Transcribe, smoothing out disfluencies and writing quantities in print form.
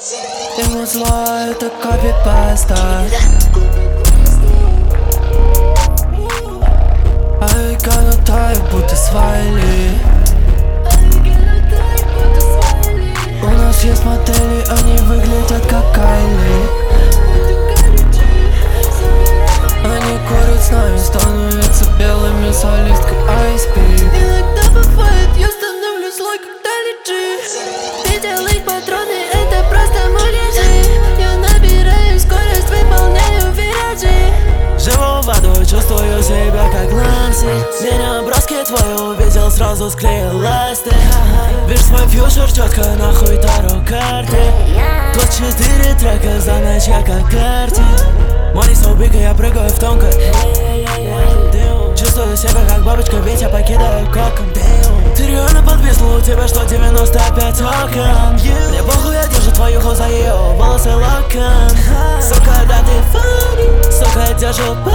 Ему зло, это копипаста. I gonna die, будто свали. У нас есть модели, они выглядят как Кайли. Они курят с нами, становятся белыми солисткой Ice Peak. Иногда бывает, я становлюсь злой, когда лежишь. Переделать патроны, это просто мой режим. Я набираю скорость, выполняю виражи. Живу в аду, чувствую себя как Ланси. Меня броски твой увидел, сразу склеил ласты. Видишь свой фьючер четко, нахуй таро карты. 24 трека за ночь, я как карте. Money so big, я прыгаю в тонко. Чувствую себя как бабочка, ведь я покидаю кокон. Ты реально подвисла, у тебя что, 95 окон? Мне похуй, я держу твою ху за ее волосы локон. Сука, да ты фари, сука, держу